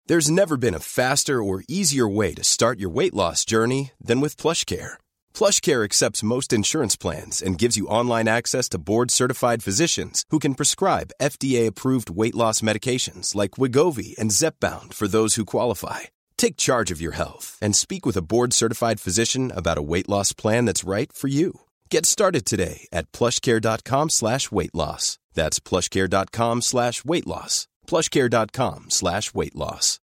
There's never been a faster or easier way to start your weight loss journey than with PlushCare. PlushCare accepts most insurance plans and gives you online access to board-certified physicians who can prescribe FDA-approved weight loss medications like Wegovy and Zepbound for those who qualify. Take charge of your health and speak with a board-certified physician about a weight loss plan that's right for you. Get started today at plushcare.com/weight loss. That's plushcare.com/weight loss. plushcare.com/weight loss.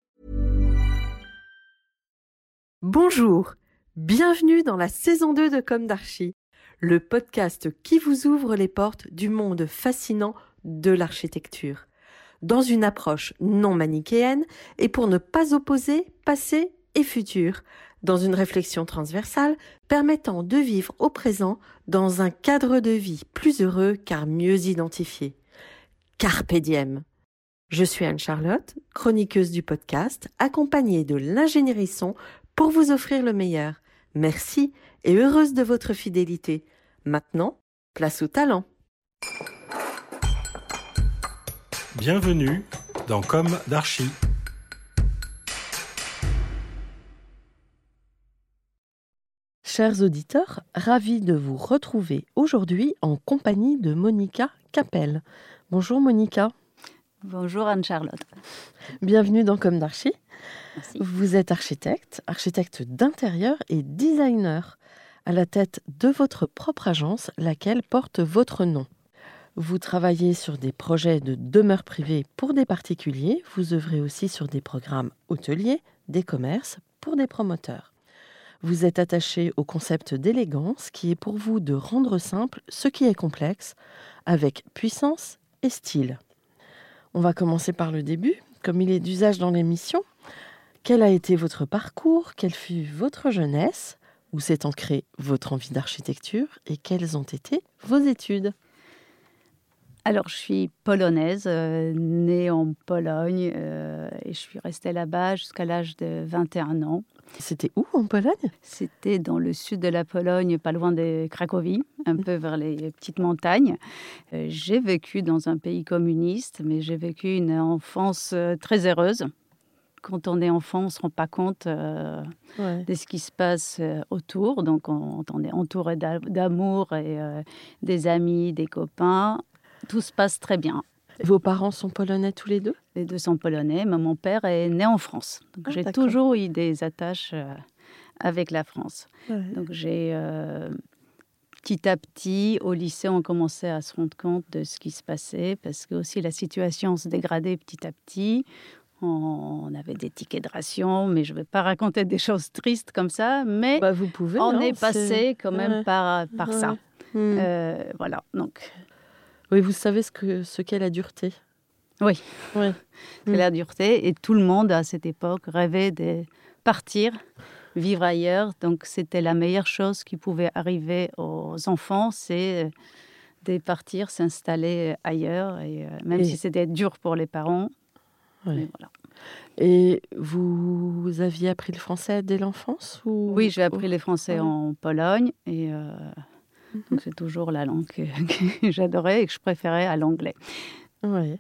Bonjour, bienvenue dans la saison 2 de Comme d'Archi, le podcast qui vous ouvre les portes du monde fascinant de l'architecture, dans une approche non manichéenne et pour ne pas opposer passé et futur, dans une réflexion transversale permettant de vivre au présent dans un cadre de vie plus heureux car mieux identifié. Carpe diem. Je suis Anne-Charlotte, chroniqueuse du podcast, accompagnée de l'ingénierie son pour vous offrir le meilleur. Merci et heureuse de votre fidélité. Maintenant, place au talent. Bienvenue dans Comme d'Archi. Chers auditeurs, ravis de vous retrouver aujourd'hui en compagnie de Monica Capel. Bonjour Monica. Bonjour Anne-Charlotte. Bienvenue dans Comme d'Archi. Merci. Vous êtes architecte d'intérieur et designer, à la tête de votre propre agence, laquelle porte votre nom. Vous travaillez sur des projets de demeures privées pour des particuliers, vous œuvrez aussi sur des programmes hôteliers, des commerces, pour des promoteurs. Vous êtes attaché au concept d'élégance qui est pour vous de rendre simple ce qui est complexe, avec puissance et style. On va commencer par le début, comme il est d'usage dans l'émission. Quel a été votre parcours? Quelle fut votre jeunesse? Où s'est ancrée votre envie d'architecture? Et quelles ont été vos études? Alors, je suis polonaise, née en Pologne, et je suis restée là-bas jusqu'à l'âge de 21 ans. C'était où en Pologne? C'était dans le sud de la Pologne, pas loin de Cracovie, un peu vers les petites montagnes. J'ai vécu dans un pays communiste, mais j'ai vécu une enfance très heureuse. Quand on est enfant, on ne se rend pas compte de ce qui se passe autour. Donc, on est entouré d'amour et des amis, des copains. Tout se passe très bien. Vos parents sont polonais tous les deux? Les deux sont polonais, mais mon père est né en France. Donc j'ai d'accord. toujours eu des attaches avec la France. Ouais. Donc j'ai petit à petit, au lycée, on commençait à se rendre compte de ce qui se passait, parce que aussi la situation se dégradait petit à petit. On avait des tickets de ration, mais je ne vais pas raconter des choses tristes comme ça, mais vous pouvez, on est passé quand même par ça. Voilà, donc... Oui, vous savez ce qu'est la dureté. Oui, c'est la dureté. Et tout le monde, à cette époque, rêvait de partir, vivre ailleurs. Donc, c'était la meilleure chose qui pouvait arriver aux enfants, c'est de partir, s'installer ailleurs. Et même si c'était dur pour les parents. Mais voilà. Et vous aviez appris le français dès l'enfance ou... Oui, j'ai appris le français en Pologne. Et... Donc, c'est toujours la langue que j'adorais et que je préférais à l'anglais. Oui.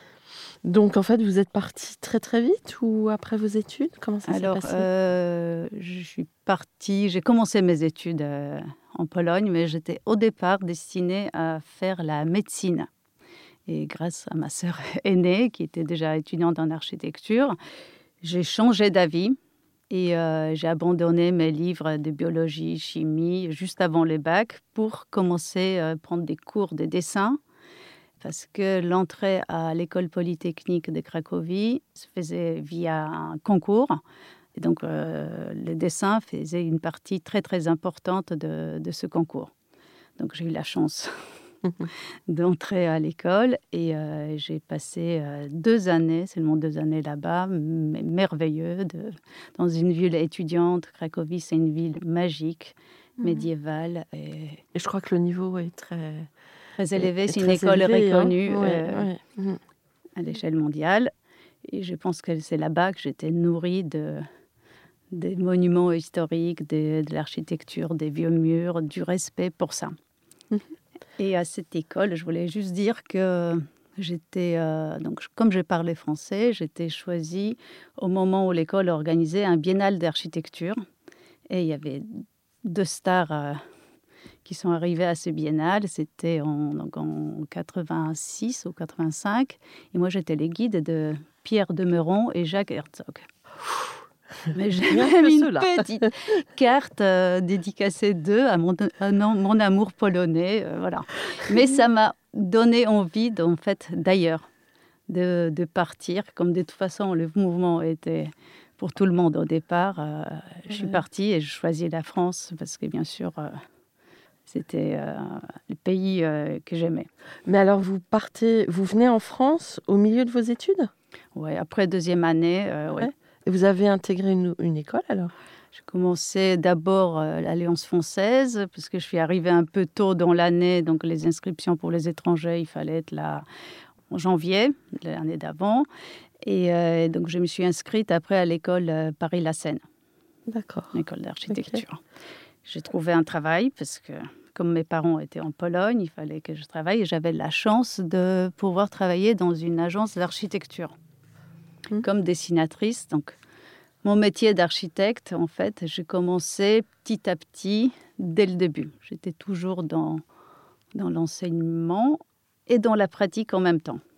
Donc, en fait, vous êtes partie très, très vite ou après vos études? Comment ça s'est passé? Je suis partie... J'ai commencé mes études en Pologne, mais j'étais au départ destinée à faire la médecine. Et grâce à ma sœur aînée, qui était déjà étudiante en architecture, j'ai changé d'avis. Et j'ai abandonné mes livres de biologie, chimie, juste avant le bac pour commencer à prendre des cours de dessin. Parce que l'entrée à l'école polytechnique de Cracovie se faisait via un concours. Et donc, le dessin faisait une partie très, très importante de ce concours. Donc, j'ai eu la chance d'entrer à l'école et j'ai passé 2 années, seulement 2 années là-bas, mais merveilleux, dans une ville étudiante. Cracovie, c'est une ville magique, médiévale. Et je crois que le niveau est très élevé. C'est une école reconnue à l'échelle mondiale. Et je pense que c'est là-bas que j'étais nourrie des monuments historiques, de l'architecture, des vieux murs, du respect pour ça. Et à cette école, je voulais juste dire que Donc, comme je parlais français, j'étais choisie au moment où l'école organisait un biennale d'architecture. Et il y avait 2 stars qui sont arrivées à ce biennale. C'était en 86 ou 85. Et moi, j'étais les guides de Pierre Demeuron et Jacques Herzog. Mais j'ai même une petite carte dédicacée d'eux à mon amour polonais. Voilà. Mais ça m'a donné envie, d'ailleurs, de partir. Comme de toute façon, le mouvement était pour tout le monde au départ. Je suis partie et je choisis la France parce que, bien sûr, c'était le pays que j'aimais. Mais alors, vous venez en France au milieu de vos études ? Oui, après 2e année, oui. Et vous avez intégré une école alors ? J'ai commencé d'abord l'Alliance française, parce que je suis arrivée un peu tôt dans l'année, donc les inscriptions pour les étrangers, il fallait être là en janvier, l'année d'avant. Et donc je me suis inscrite après à l'école Paris-La Seine. D'accord. L'école d'architecture. Okay. J'ai trouvé un travail, parce que comme mes parents étaient en Pologne, il fallait que je travaille, et j'avais la chance de pouvoir travailler dans une agence d'architecture. Comme dessinatrice. Donc, mon métier d'architecte, en fait, j'ai commencé petit à petit dès le début. J'étais toujours dans l'enseignement et dans la pratique en même temps.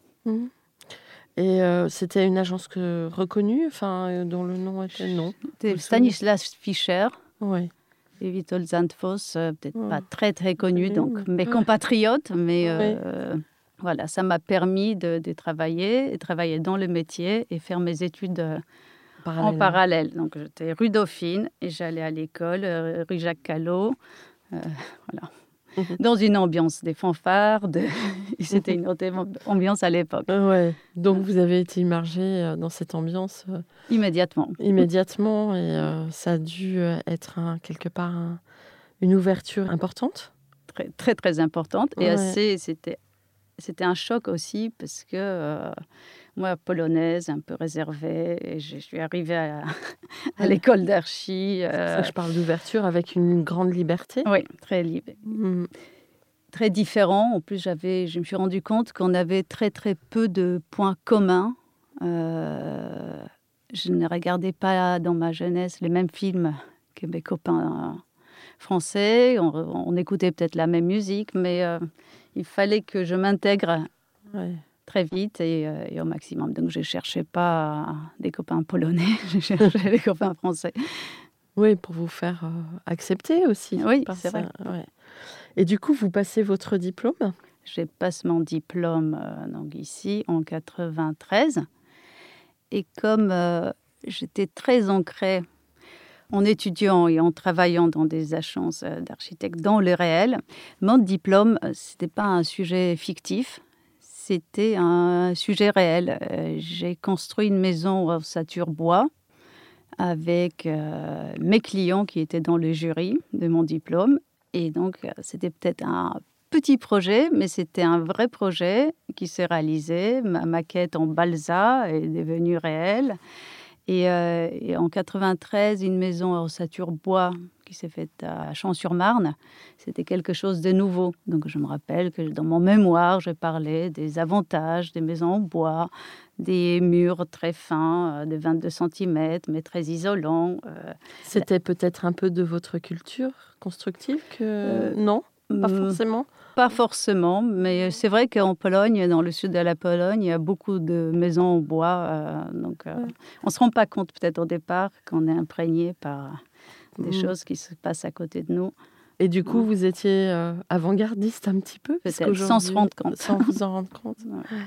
Et c'était une agence reconnue, dont le nom était non. C'était Stanislas Fischer. Oui. Et Witold Zandvoss, peut-être pas très très connu, donc mes compatriotes, mais voilà, ça m'a permis de travailler dans le métier et faire mes études en parallèle. Donc, j'étais rue Dauphine et j'allais à l'école, rue Jacques Callot, voilà. Dans une ambiance des fanfares. C'était une autre ambiance à l'époque. Ouais. Donc, vous avez été immergée dans cette ambiance immédiatement. Et ça a dû être quelque part une ouverture importante. Très, très, très importante. Et c'était un choc aussi parce que moi, polonaise, un peu réservée, et je suis arrivée à l'école d'archi. Ça, je parle d'ouverture avec une grande liberté. Oui, très libre. Très différent. En plus, je me suis rendu compte qu'on avait très, très peu de points communs. Je ne regardais pas dans ma jeunesse les mêmes films que mes copains français. On écoutait peut-être la même musique, mais il fallait que je m'intègre très vite et au maximum. Donc, je ne cherchais pas des copains polonais, je cherchais des copains français. Oui, pour vous faire accepter aussi. Oui, c'est vrai. Ouais. Et du coup, vous passez votre diplôme ? Je passe mon diplôme donc ici en 93. Et comme j'étais très ancrée en étudiant et en travaillant dans des agences d'architectes dans le réel, mon diplôme, ce n'était pas un sujet fictif, c'était un sujet réel. J'ai construit une maison en ossature bois avec mes clients qui étaient dans le jury de mon diplôme. Et donc, c'était peut-être un petit projet, mais c'était un vrai projet qui s'est réalisé. Ma maquette en balsa est devenue réelle. Et en 93, une maison à ossature bois qui s'est faite à Champs-sur-Marne, c'était quelque chose de nouveau. Donc, je me rappelle que dans mon mémoire, je parlais des avantages des maisons en bois, des murs très fins, de 22 cm, mais très isolants. C'était peut-être un peu de votre culture constructive que... Non, pas forcément. Pas forcément, mais c'est vrai qu'en Pologne, dans le sud de la Pologne, il y a beaucoup de maisons en bois. Donc, on ne se rend pas compte peut-être au départ qu'on est imprégné par des choses qui se passent à côté de nous. Et du coup, vous étiez avant-gardiste un petit peu, peut-être, sans se rendre compte. Sans vous en rendre compte.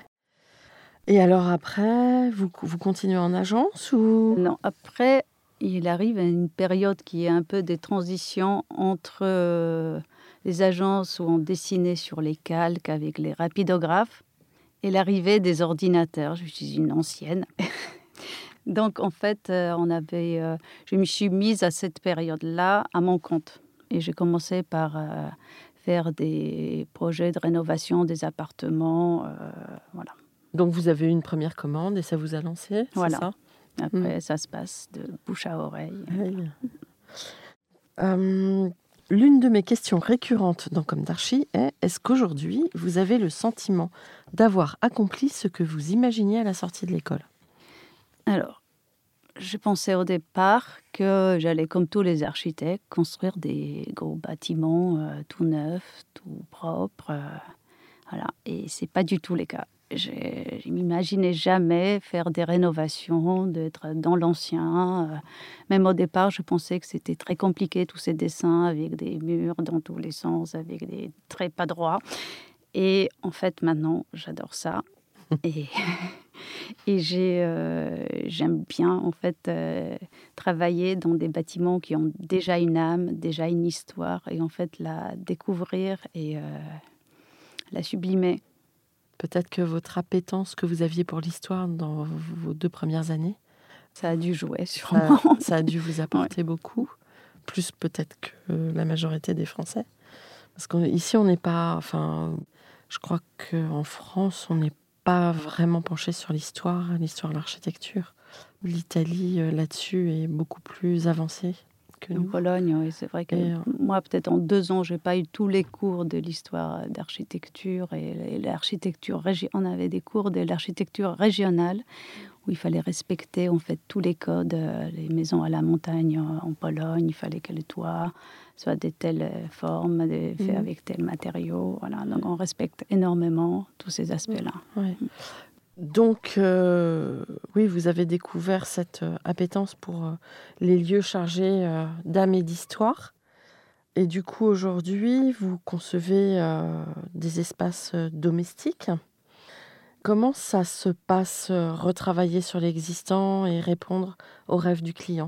Et alors après, vous continuez en agence ou... Non, après, il arrive à une période qui est un peu des transitions entre les agences où on dessinait sur les calques avec les rapidographes et l'arrivée des ordinateurs. Je suis une ancienne. Donc, en fait, je me suis mise à cette période-là à mon compte. Et j'ai commencé par faire des projets de rénovation des appartements. Voilà. Donc, vous avez eu une première commande et ça vous a lancé, voilà. C'est ça ? Après, ça se passe de bouche à oreille. Oui. L'une de mes questions récurrentes dans Comme d'Archi est: est-ce qu'aujourd'hui, vous avez le sentiment d'avoir accompli ce que vous imaginiez à la sortie de l'école? Alors, je pensais au départ que j'allais, comme tous les architectes, construire des gros bâtiments tout neufs, tout propres. Voilà. Et c'est pas du tout le cas. Je m'imaginais jamais faire des rénovations, d'être dans l'ancien. Même au départ, je pensais que c'était très compliqué, tous ces dessins avec des murs dans tous les sens, avec des traits pas droits. Et en fait, maintenant, j'adore ça. Et, j'aime bien, en fait, travailler dans des bâtiments qui ont déjà une âme, déjà une histoire, et en fait, la découvrir et la sublimer. Peut-être que votre appétence que vous aviez pour l'histoire dans vos 2 premières années, Ça a dû jouer, sûrement. ça a dû vous apporter beaucoup, plus peut-être que la majorité des Français. Parce qu'ici, on n'est pas... Enfin, je crois qu'en France, on n'est pas vraiment penché sur l'histoire de l'architecture. L'Italie, là-dessus, est beaucoup plus avancée que En nous. Pologne, oui, c'est vrai que moi, peut-être en 2 ans, je n'ai pas eu tous les cours de l'histoire d'architecture et l'architecture. On avait des cours de l'architecture régionale où il fallait respecter en fait tous les codes. Les maisons à la montagne en Pologne, il fallait que le toit soit de telle forme, fait avec tel matériau. Voilà. Donc on respecte énormément tous ces aspects-là. Ouais. Donc, oui, vous avez découvert cette appétence pour les lieux chargés d'âme et d'histoire. Et du coup, aujourd'hui, vous concevez des espaces domestiques. Comment ça se passe, retravailler sur l'existant et répondre aux rêves du client?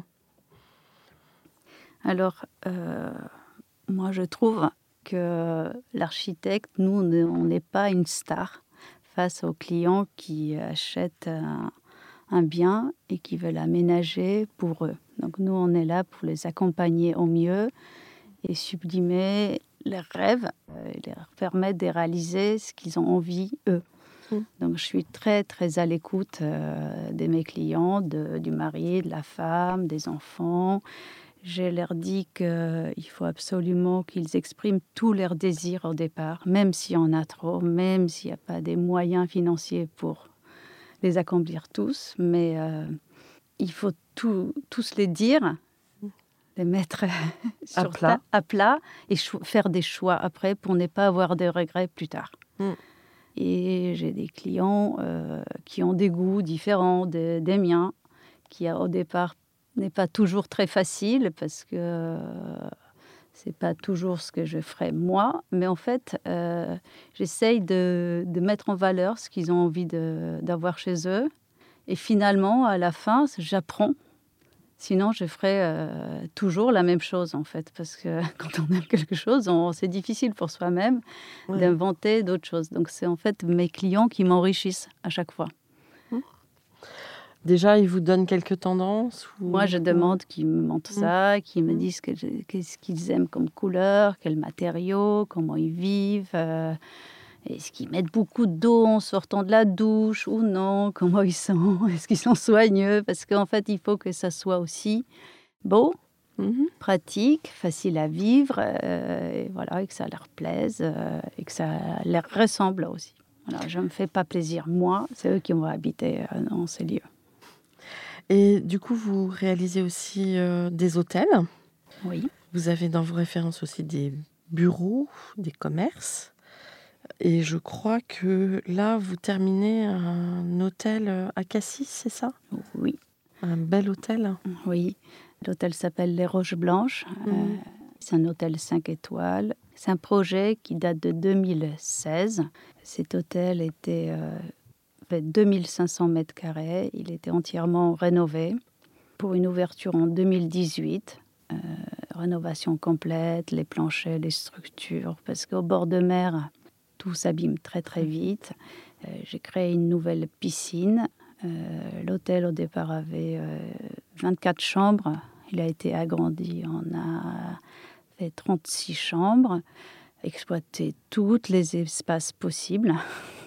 Alors, moi, je trouve que l'architecte, nous, on n'est pas une star face aux clients qui achètent un bien et qui veulent aménager pour eux. Donc, nous, on est là pour les accompagner au mieux et sublimer leurs rêves et leur permettre de réaliser ce qu'ils ont envie, eux. Donc, je suis très, très à l'écoute de mes clients, du mari, de la femme, des enfants. Je leur dis qu'il faut absolument qu'ils expriment tous leurs désirs au départ, même s'il y en a trop, même s'il n'y a pas des moyens financiers pour les accomplir tous. Mais il faut tous les dire, les mettre à plat et faire des choix après pour ne pas avoir de regrets plus tard. Et j'ai des clients qui ont des goûts différents des miens, qui au départ n'est pas toujours très facile parce que c'est pas toujours ce que je ferais moi, mais en fait j'essaye de mettre en valeur ce qu'ils ont envie d'avoir chez eux, et finalement à la fin j'apprends. Sinon je ferais toujours la même chose en fait, parce que quand on aime quelque chose, c'est difficile pour soi-même d'inventer d'autres choses. Donc c'est en fait mes clients qui m'enrichissent à chaque fois. Déjà, ils vous donnent quelques tendances ou... Moi, je demande qu'ils me montrent ça, qu'ils me disent qu'est-ce qu'ils aiment comme couleur, quels matériaux, comment ils vivent, est-ce qu'ils mettent beaucoup d'eau en sortant de la douche ou non, comment ils sont, est-ce qu'ils sont soigneux, parce qu'en fait, il faut que ça soit aussi beau, pratique, facile à vivre, et voilà, et que ça leur plaise, et que ça leur ressemble aussi. Voilà, je ne me fais pas plaisir, moi, c'est eux qui vont habiter dans ces lieux. Et du coup, vous réalisez aussi des hôtels. Oui. Vous avez dans vos références aussi des bureaux, des commerces. Et je crois que là, vous terminez un hôtel à Cassis, c'est ça? Oui. Un bel hôtel. Oui. L'hôtel s'appelle Les Roches Blanches. C'est un hôtel 5 étoiles. C'est un projet qui date de 2016. Cet hôtel était... fait 2500 mètres carrés. Il était entièrement rénové pour une ouverture en 2018. Rénovation complète, les planchers, les structures, parce qu'au bord de mer, tout s'abîme très très vite. J'ai créé une nouvelle piscine. L'hôtel au départ avait 24 chambres. Il a été agrandi, on a fait 36 chambres, exploité tous les espaces possibles.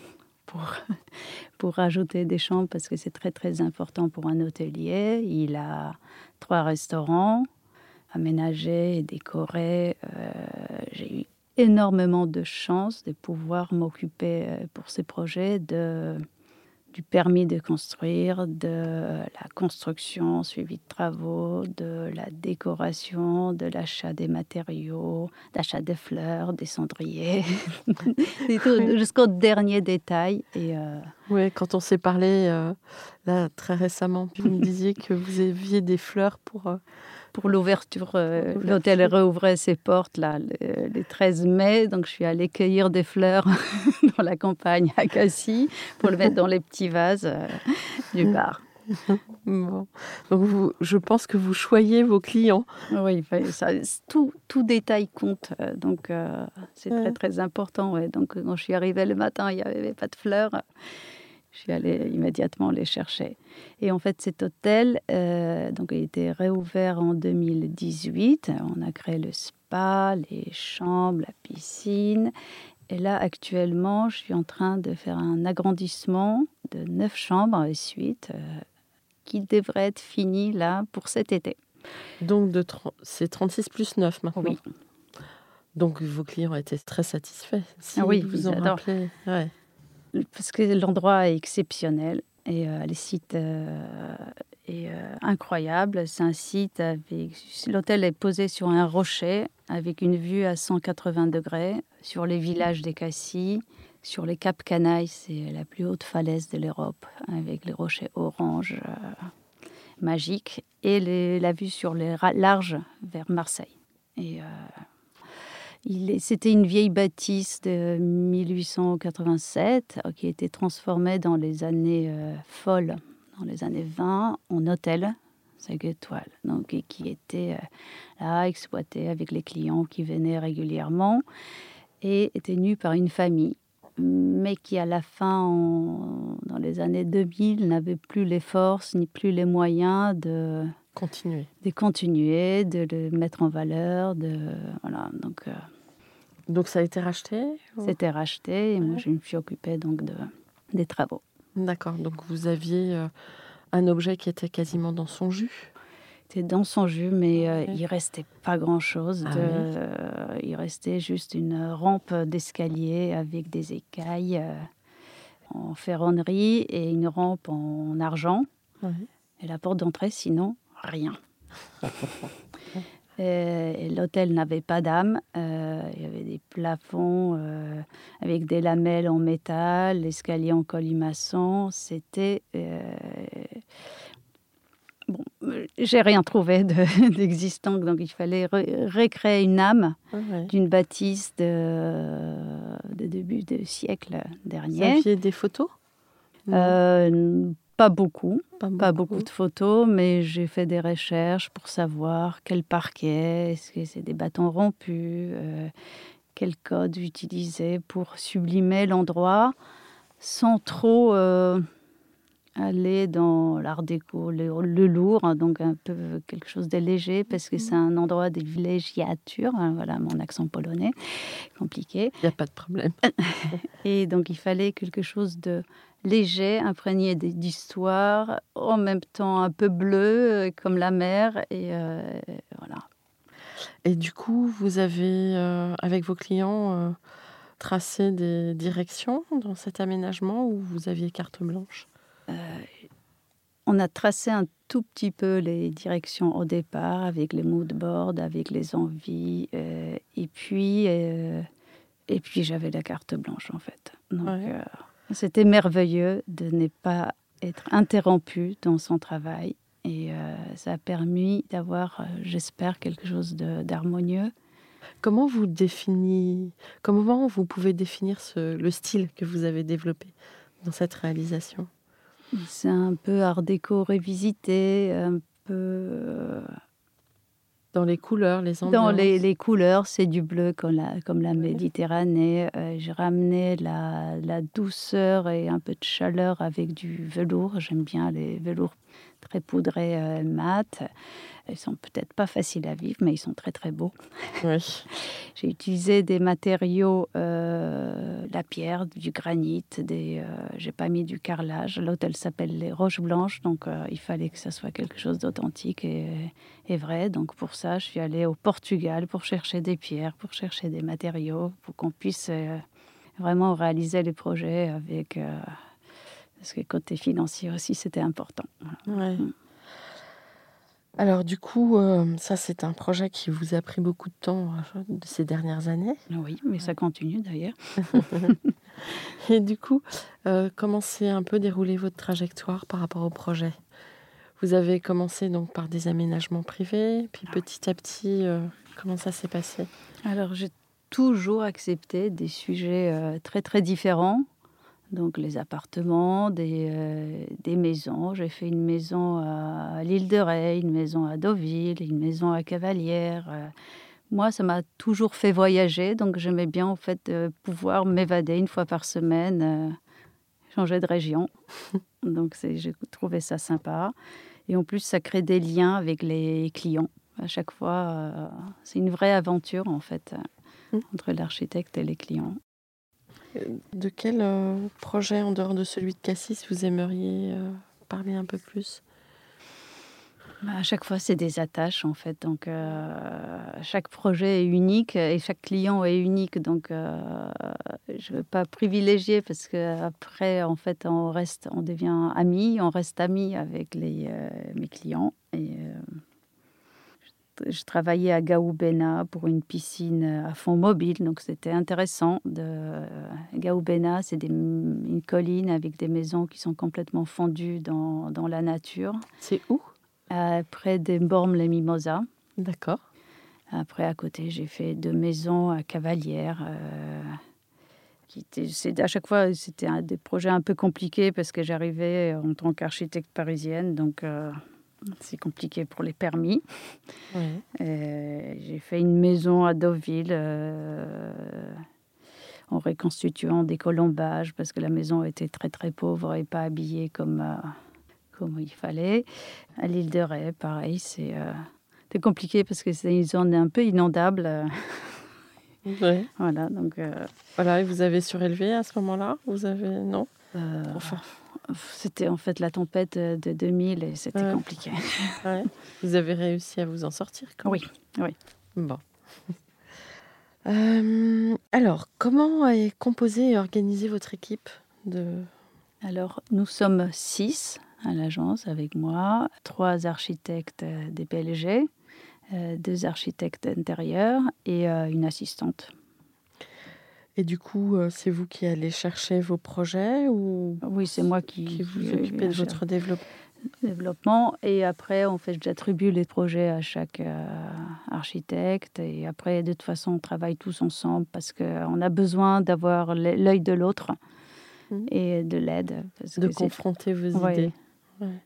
Pour rajouter des chambres, parce que c'est très très important pour un hôtelier. Il a 3 restaurants, aménagé et décoré. J'ai eu énormément de chance de pouvoir m'occuper pour ces projets du permis de construire, de la construction, suivi de travaux, de la décoration, de l'achat des matériaux, d'achat des fleurs, des cendriers, et tout, Oui. jusqu'au dernier détail. Oui, quand on s'est parlé là très récemment, vous me disiez que vous aviez des fleurs Pour l'ouverture, l'ouverture. l'hôtel rouvrait ses portes là, le 13 mai, donc je suis allée cueillir des fleurs dans la campagne à Cassis pour le mettre dans les petits vases du bar. Bon. Donc je pense que vous choyez vos clients. Oui, tout détail compte, donc c'est Ouais. très, très important. Ouais. Donc quand je suis arrivée le matin, il n'y avait pas de fleurs. Je suis allée immédiatement les chercher. Et en fait, cet hôtel, donc, il a été réouvert en 2018. On a créé le spa, les chambres, la piscine. Et là, actuellement, je suis en train de faire un agrandissement de 9 chambres et suites qui devrait être fini là pour cet été. Donc c'est 36 plus 9 maintenant. Oui. Donc vos clients étaient très satisfaits. Si Oui, vous ils en adorent. rappelez. Ouais. Parce que l'endroit est exceptionnel et le site est incroyable. C'est un site l'hôtel est posé sur un rocher avec une vue à 180 degrés sur les villages des Cassis, sur les Caps Canailles, c'est la plus haute falaise de l'Europe avec les rochers orange magiques et la vue sur les larges vers Marseille. Et c'était une vieille bâtisse de 1887 qui a été transformée dans les années folles, dans les années 20, en hôtel 5 étoiles. Donc, et qui était là, exploité avec les clients qui venaient régulièrement et était tenu par une famille, mais qui à la fin, dans les années 2000, n'avait plus les forces ni plus les moyens de continuer, de le mettre en valeur. Voilà, donc ça a été racheté C'était racheté et moi je me suis occupée donc des travaux. D'accord, donc vous aviez un objet qui était quasiment dans son jus. C'était dans son jus, mais il restait pas grand-chose. Il restait juste une rampe d'escalier avec des écailles en ferronnerie et une rampe en argent. Oui. Et la porte d'entrée, sinon, rien. Et l'hôtel n'avait pas d'âme. Il y avait des plafonds avec des lamelles en métal, l'escalier en colimaçon. C'était... Bon, j'ai rien trouvé d'existant, donc il fallait recréer une âme d'une bâtisse de début du siècle dernier. Vous aviez des photos ? Pas beaucoup de photos, mais j'ai fait des recherches pour savoir quel parquet, est-ce que c'est des bâtons rompus, quel code utiliser pour sublimer l'endroit sans trop aller dans l'art déco, le lourd, hein, donc un peu quelque chose de léger, parce que c'est un endroit de villégiature, hein, voilà mon accent polonais, compliqué. Il n'y a pas de problème. Et donc il fallait quelque chose de léger, imprégné d'histoire, en même temps un peu bleu, comme la mer, et voilà. Et du coup, vous avez, avec vos clients, tracé des directions dans cet aménagement ou vous aviez carte blanche ? On a tracé un tout petit peu les directions au départ, avec les mood boards, avec les envies, et puis j'avais la carte blanche en fait. Donc c'était merveilleux de ne pas être interrompu dans son travail, et ça a permis d'avoir, j'espère, quelque chose d'harmonieux. Comment vous pouvez définir le style que vous avez développé dans cette réalisation ? C'est un peu art déco revisité, un peu... Dans les couleurs, les ambiances. Dans les couleurs, c'est du bleu comme la Méditerranée. J'ai ramené la douceur et un peu de chaleur avec du velours. J'aime bien les velours très poudrés mat. Ils sont peut-être pas faciles à vivre, mais ils sont très très beaux. Oui. J'ai utilisé des matériaux, la pierre, du granit, j'ai pas mis du carrelage. L'hôtel s'appelle les Roches Blanches, donc il fallait que ça soit quelque chose d'authentique et vrai. Donc pour ça, je suis allée au Portugal pour chercher des pierres, pour chercher des matériaux, pour qu'on puisse vraiment réaliser les projets avec... parce que côté financier aussi, c'était important. Voilà. Ouais. Alors du coup, ça c'est un projet qui vous a pris beaucoup de temps ces dernières années. Oui, mais ça continue d'ailleurs. Et du coup, comment s'est un peu déroulée votre trajectoire par rapport au projet? Vous avez commencé donc par des aménagements privés, puis petit à petit, comment ça s'est passé? Alors, j'ai toujours accepté des sujets très, très différents. Donc, les appartements, des maisons. J'ai fait une maison à l'île de Ré, une maison à Deauville, une maison à Cavalières. Moi, ça m'a toujours fait voyager, donc j'aimais bien en fait pouvoir m'évader une fois par semaine, changer de région. Donc, j'ai trouvé ça sympa. Et en plus, ça crée des liens avec les clients. À chaque fois, c'est une vraie aventure en fait entre l'architecte et les clients. De quel projet en dehors de celui de Cassis vous aimeriez parler un peu plus? À chaque fois, c'est des attaches en fait. Donc, chaque projet est unique et chaque client est unique. Donc, je ne veux pas privilégier parce qu'après, en fait, on devient amis, on reste amis avec mes clients. Et je travaillais à Gaoubena pour une piscine à fond mobile, donc c'était intéressant. Gaoubena, c'est une colline avec des maisons qui sont complètement fondues dans la nature. C'est où? Près des Bormes-les-Mimosas. D'accord. Après, à côté, j'ai fait 2 maisons à Cavalières. À chaque fois, c'était des projets un peu compliqués parce que j'arrivais en tant qu'architecte parisienne, donc c'est compliqué pour les permis. Ouais. J'ai fait une maison à Deauville en reconstituant des colombages parce que la maison était très très pauvre et pas habillée comme il fallait. À l'île de Ré, pareil, c'est compliqué parce que c'est une zone un peu inondable. Ouais. Voilà, donc... Voilà, et vous avez surélevé à ce moment-là? Non? Enfin, c'était en fait la tempête de 2000 et c'était compliqué. Ouais. Vous avez réussi à vous en sortir quand même? Oui. Bon. Alors, comment est composée et organisée votre équipe Alors, nous sommes 6 à l'agence avec moi, 3 architectes des PLG, 2 architectes intérieurs et une assistante. Et du coup, c'est vous qui allez chercher vos projets ou Oui, c'est moi qui vous occupez de votre développement. Et après, en fait, j'attribue les projets à chaque architecte. Et après, de toute façon, on travaille tous ensemble parce qu'on a besoin d'avoir l'œil de l'autre et de l'aide. De confronter vos idées. Ouais.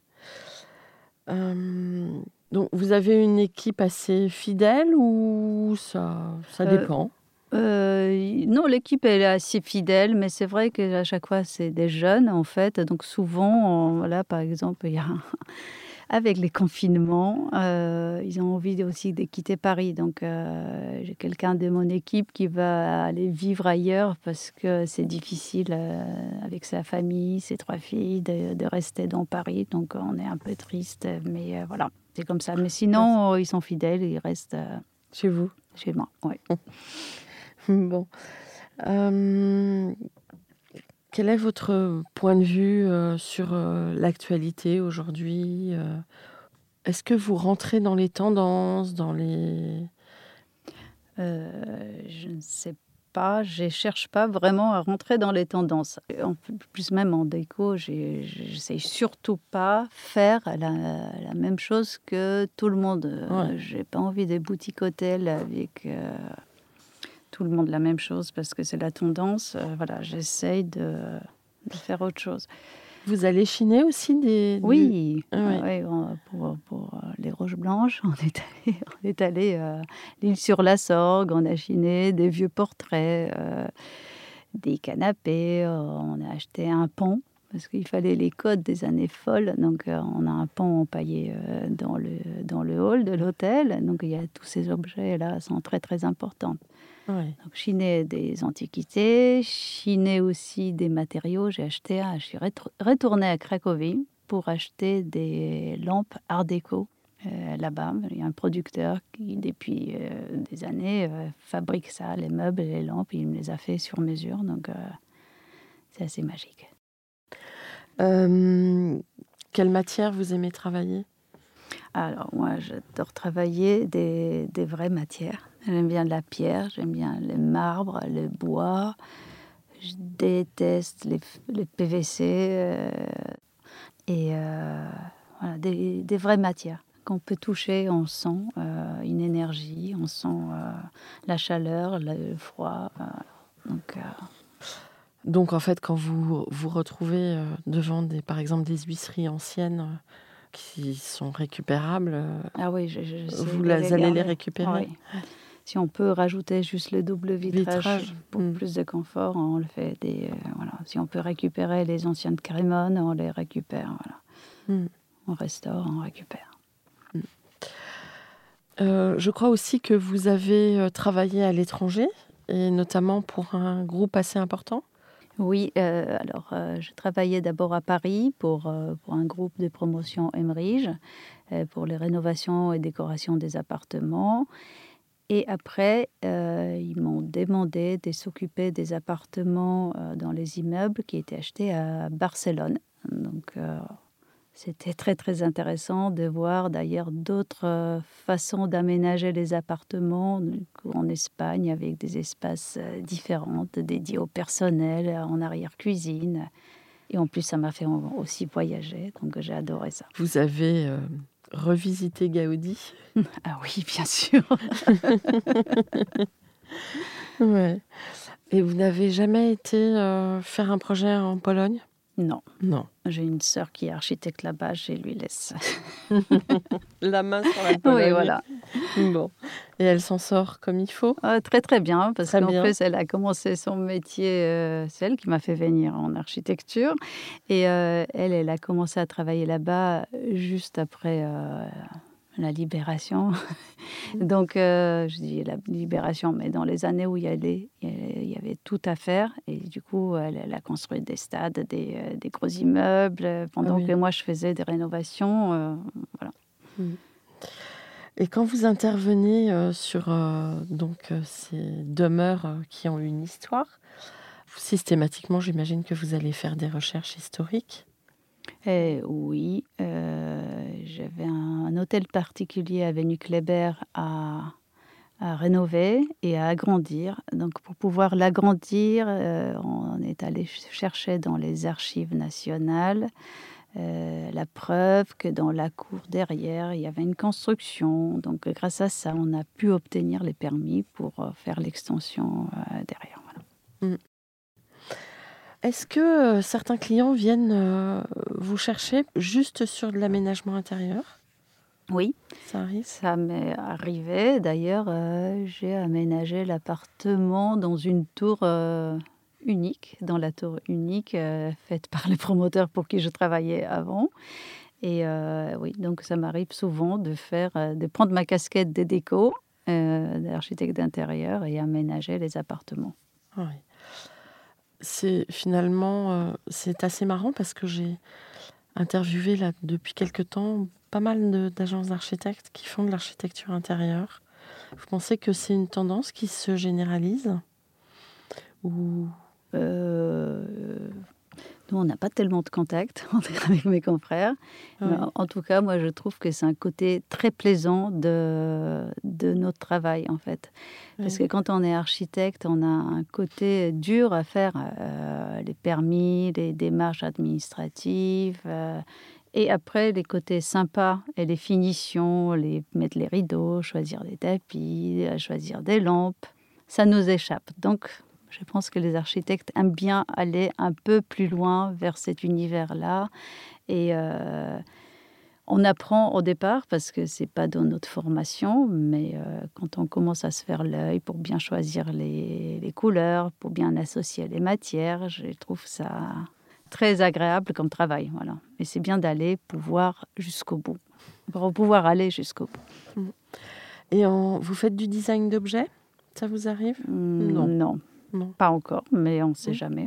Donc, vous avez une équipe assez fidèle ou ça dépend? Non, l'équipe elle est assez fidèle, mais c'est vrai qu'à chaque fois, c'est des jeunes, en fait. Donc souvent, voilà, par exemple, avec les confinements, ils ont envie aussi de quitter Paris. Donc, j'ai quelqu'un de mon équipe qui va aller vivre ailleurs parce que c'est difficile avec sa famille, ses 3 filles, de rester dans Paris. Donc, on est un peu triste, mais voilà, c'est comme ça. Mais sinon, ils sont fidèles, ils restent chez vous? Chez moi, oui. Bon. Quel est votre point de vue sur l'actualité aujourd'hui? Est-ce que vous rentrez dans les tendances, Je ne sais pas, je ne cherche pas vraiment à rentrer dans les tendances. En plus, même en déco, j'essaye surtout pas faire la même chose que tout le monde. Ouais. J'ai pas envie des boutiques hôtels avec... tout le monde la même chose parce que c'est la tendance. Voilà, j'essaye de faire autre chose. Vous allez chiner aussi Oui, ouais. pour les Roches Blanches, on est allé à l'île sur la Sorgue, on a chiné des vieux portraits, des canapés, on a acheté un pont parce qu'il fallait les codes des années folles. Donc, on a un pan empaillé dans le hall de l'hôtel. Donc, il y a tous ces objets-là sont très, très importants. Ouais. Donc, chiner des antiquités, chiner aussi des matériaux. Je suis retournée à Cracovie pour acheter des lampes art déco. Là-bas, il y a un producteur qui, depuis des années, fabrique ça, les meubles et les lampes. Il me les a fait sur mesure, donc c'est assez magique. Quelle matière vous aimez travailler ? Alors, moi, j'adore travailler des vraies matières. J'aime bien la pierre, j'aime bien le marbre, le bois. Je déteste les PVC et voilà, des vraies matières qu'on peut toucher. On sent une énergie, on sent la chaleur, le froid. Donc, en fait, quand vous vous retrouvez devant, par exemple, des huisseries anciennes qui sont récupérables, Ah oui, vous allez les récupérer. Oui. Si on peut rajouter juste le double vitrage pour plus de confort, on le fait. Voilà. Si on peut récupérer les anciennes crémones, on les récupère. Voilà. On restaure, on récupère. Je crois aussi que vous avez travaillé à l'étranger, et notamment pour un groupe assez important. Oui, je travaillais d'abord à Paris pour un groupe de promotion Emerige, pour les rénovations et décorations des appartements. Et après, ils m'ont demandé de s'occuper des appartements dans les immeubles qui étaient achetés à Barcelone. Donc, c'était très, très intéressant de voir d'ailleurs d'autres façons d'aménager les appartements en Espagne, avec des espaces différents, dédiés au personnel, en arrière-cuisine. Et en plus, ça m'a fait aussi voyager, donc j'ai adoré ça. Vous avez revisité Gaudi ? Ah oui, bien sûr. Ouais. Et vous n'avez jamais été faire un projet en Pologne ? Non. Non. J'ai une sœur qui est architecte là-bas, je lui laisse la main sur la Pologne. Oui, voilà. Bon. Et elle s'en sort comme il faut ? Très, très bien, parce qu'en plus, elle a commencé son métier, c'est elle qui m'a fait venir en architecture. Et elle a commencé à travailler là-bas juste après la libération. Donc, je dis la libération, mais dans les années où il y avait tout à faire. Et du coup, elle a construit des stades, des gros immeubles, pendant que moi, je faisais des rénovations. Voilà. Et quand vous intervenez sur ces demeures qui ont une histoire, systématiquement, j'imagine que vous allez faire des recherches historiques. Oui, j'avais un hôtel particulier à Avenue Kléber à rénover et à agrandir. Donc, pour pouvoir l'agrandir, on est allé chercher dans les archives nationales la preuve que dans la cour derrière, il y avait une construction. Donc, grâce à ça, on a pu obtenir les permis pour faire l'extension derrière. Voilà. Est-ce que certains clients viennent vous chercher juste sur de l'aménagement intérieur ? Oui, ça arrive. Ça m'est arrivé. D'ailleurs, j'ai aménagé l'appartement dans une tour unique, dans la tour unique faite par les promoteurs pour qui je travaillais avant. Et oui, donc ça m'arrive souvent de prendre ma casquette des décos, d'architecte d'intérieur, et aménager les appartements. Oui. C'est finalement, c'est assez marrant parce que j'ai interviewé là, depuis quelque temps pas mal d'agences d'architectes qui font de l'architecture intérieure. Vous pensez que c'est une tendance qui se généralise ou... Nous, on n'a pas tellement de contact avec mes confrères. Oui. Mais en tout cas, moi, je trouve que c'est un côté très plaisant de notre travail, en fait. Parce que quand on est architecte, on a un côté dur à faire, les permis, les démarches administratives, et après, les côtés sympas et les finitions, mettre les rideaux, choisir des tapis, choisir des lampes, ça nous échappe. Donc, je pense que les architectes aiment bien aller un peu plus loin vers cet univers-là. Et on apprend au départ, parce que ce n'est pas dans notre formation, mais quand on commence à se faire l'œil pour bien choisir les couleurs, pour bien associer les matières, je trouve ça très agréable comme travail. Voilà. Mais c'est bien d'aller pouvoir jusqu'au bout. Pour pouvoir aller jusqu'au bout. Et vous faites du design d'objets? Ça vous arrive? Non, pas encore, mais on ne sait jamais.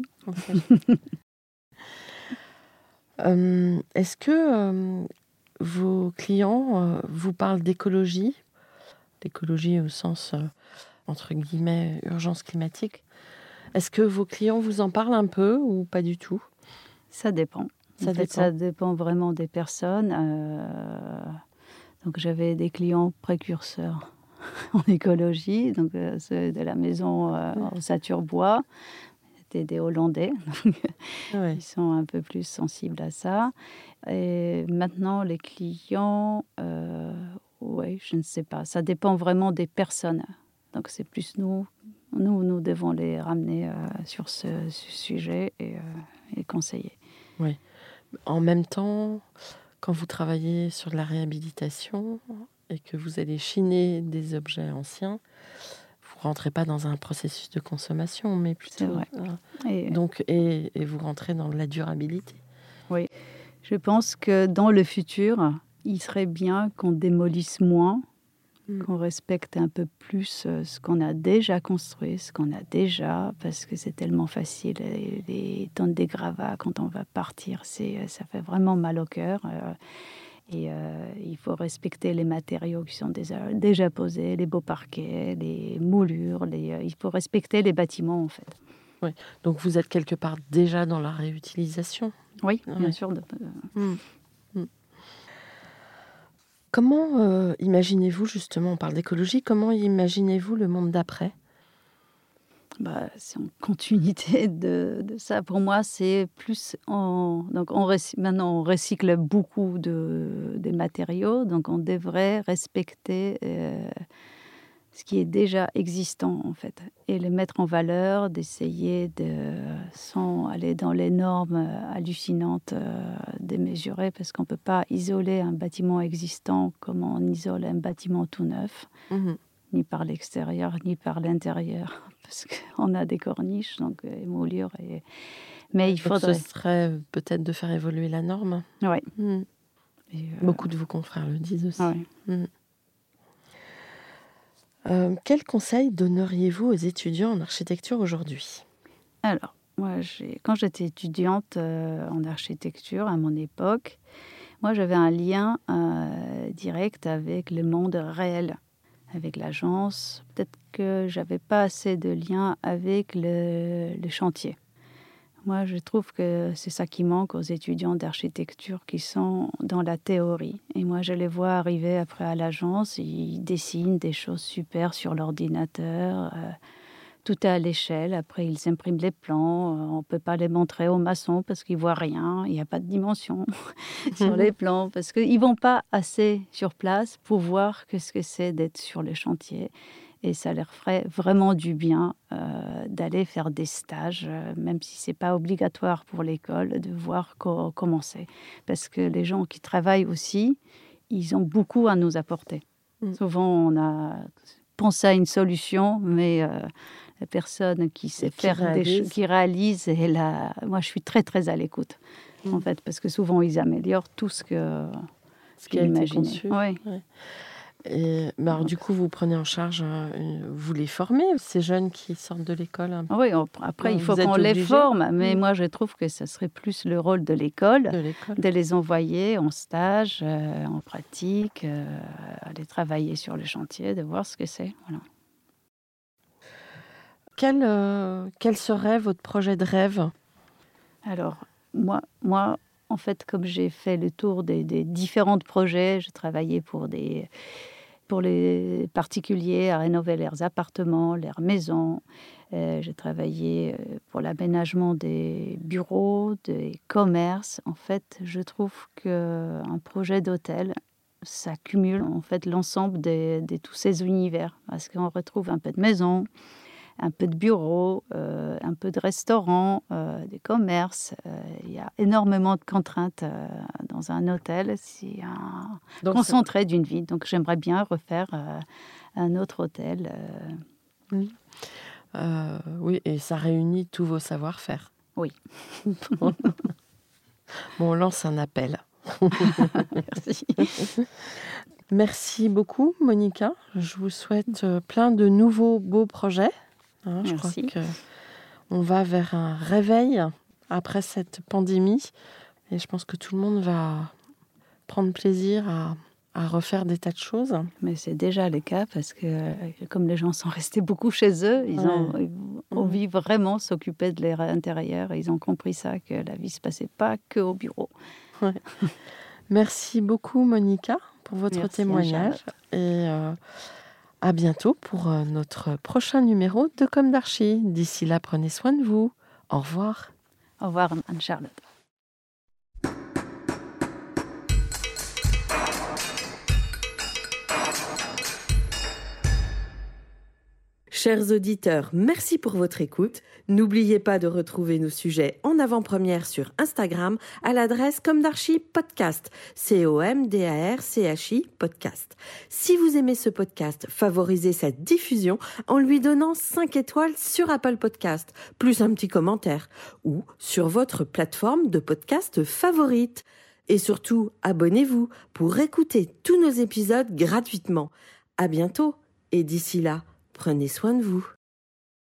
Est-ce que vos clients vous parlent d'écologie? D'écologie au sens, entre guillemets, urgence climatique. Est-ce que vos clients vous en parlent un peu ou pas du tout? Ça dépend. Ça dépend vraiment des personnes. Donc j'avais des clients précurseurs en écologie, donc ceux de la maison en Saturbois. C'était des Hollandais, donc, ils sont un peu plus sensibles à ça. Et maintenant, les clients, je ne sais pas. Ça dépend vraiment des personnes. Donc c'est plus nous devons les ramener sur ce sujet et conseiller. Oui. En même temps, quand vous travaillez sur de la réhabilitation et que vous allez chiner des objets anciens, vous ne rentrez pas dans un processus de consommation, mais plutôt... C'est vrai. Et vous rentrez dans la durabilité. Oui. Je pense que dans le futur, il serait bien qu'on démolisse moins, qu'on respecte un peu plus ce qu'on a déjà construit, ce qu'on a déjà, parce que c'est tellement facile, les tonnes de gravats quand on va partir, ça fait vraiment mal au cœur. Il faut respecter les matériaux qui sont déjà posés, les beaux parquets, les moulures, il faut respecter les bâtiments en fait. Oui. Donc vous êtes quelque part déjà dans la réutilisation? Oui, bien sûr. Comment imaginez-vous, justement, on parle d'écologie, comment imaginez-vous le monde d'après? C'est en continuité de ça. Pour moi, c'est plus maintenant, on recycle beaucoup des matériaux, donc on devrait respecter ce qui est déjà existant, en fait, et le mettre en valeur, d'essayer sans aller dans les normes hallucinantes, démesurées, parce qu'on ne peut pas isoler un bâtiment existant comme on isole un bâtiment tout neuf, ni par l'extérieur, ni par l'intérieur, parce qu'on a des corniches, donc les moulures. Mais il faudrait... Ce serait peut-être de faire évoluer la norme. Oui. Beaucoup de vos confrères le disent aussi. Oui. Quel conseil donneriez-vous aux étudiants en architecture aujourd'hui? Alors, moi, quand j'étais étudiante en architecture, à mon époque, moi, j'avais un lien direct avec le monde réel, avec l'agence. Peut-être que j'avais pas assez de lien avec le chantier. Moi, je trouve que c'est ça qui manque aux étudiants d'architecture qui sont dans la théorie. Et moi, je les vois arriver après à l'agence, ils dessinent des choses super sur l'ordinateur, tout est à l'échelle. Après, ils impriment les plans, on ne peut pas les montrer aux maçons parce qu'ils ne voient rien, il n'y a pas de dimension sur les plans, parce qu'ils ne vont pas assez sur place pour voir ce que c'est d'être sur les chantiers. Et ça leur ferait vraiment du bien d'aller faire des stages, même si ce n'est pas obligatoire pour l'école, de voir comment c'est. Parce que les gens qui travaillent aussi, ils ont beaucoup à nous apporter. Souvent, on a pensé à une solution, mais la personne qui sait qui réalise, moi, je suis très, très à l'écoute, en fait, parce que souvent, ils améliorent tout ce qui a été conçu. Oui. Ouais. Et alors, du coup, vous prenez en charge, vous les formez, ces jeunes qui sortent de l'école? Oui, après, il faut qu'on les forme, mais moi, je trouve que ce serait plus le rôle de l'école, de les envoyer en stage, en pratique, aller travailler sur le chantier, de voir ce que c'est. Voilà. Quel serait votre projet de rêve? Alors, moi, en fait, comme j'ai fait le tour des différents projets, j'ai travaillé pour les particuliers à rénover leurs appartements, leurs maisons. J'ai travaillé pour l'aménagement des bureaux, des commerces. En fait, je trouve qu'un projet d'hôtel, ça cumule en fait l'ensemble de tous ces univers. Parce qu'on retrouve un peu de maison, un peu de bureau, un peu de restaurant, des commerces. Il y a énormément de contraintes dans un hôtel. C'est un concentré d'une vie. Donc, j'aimerais bien refaire un autre hôtel. Oui, et ça réunit tous vos savoir-faire. Oui. Bon, on lance un appel. Merci. Merci beaucoup, Monica. Je vous souhaite plein de nouveaux beaux projets. Je crois Merci. qu'on va vers un réveil après cette pandémie. Et je pense que tout le monde va prendre plaisir à refaire des tas de choses. Mais c'est déjà le cas parce que comme les gens sont restés beaucoup chez eux, ils ont envie vraiment s'occuper de leur intérieur. Et ils ont compris ça, que la vie ne se passait pas que au bureau. Ouais. Merci beaucoup, Monica, pour votre Merci, témoignage. Et à bientôt pour notre prochain numéro de Comme d'Archi. D'ici là, prenez soin de vous. Au revoir. Au revoir, Anne-Charlotte. Chers auditeurs, merci pour votre écoute. N'oubliez pas de retrouver nos sujets en avant-première sur Instagram à l'adresse Comme d'Archi Podcast, COMDARCHI Podcast. Si vous aimez ce podcast, favorisez sa diffusion en lui donnant 5 étoiles sur Apple Podcast, plus un petit commentaire, ou sur votre plateforme de podcast favorite. Et surtout, abonnez-vous pour écouter tous nos épisodes gratuitement. À bientôt, et d'ici là, prenez soin de vous.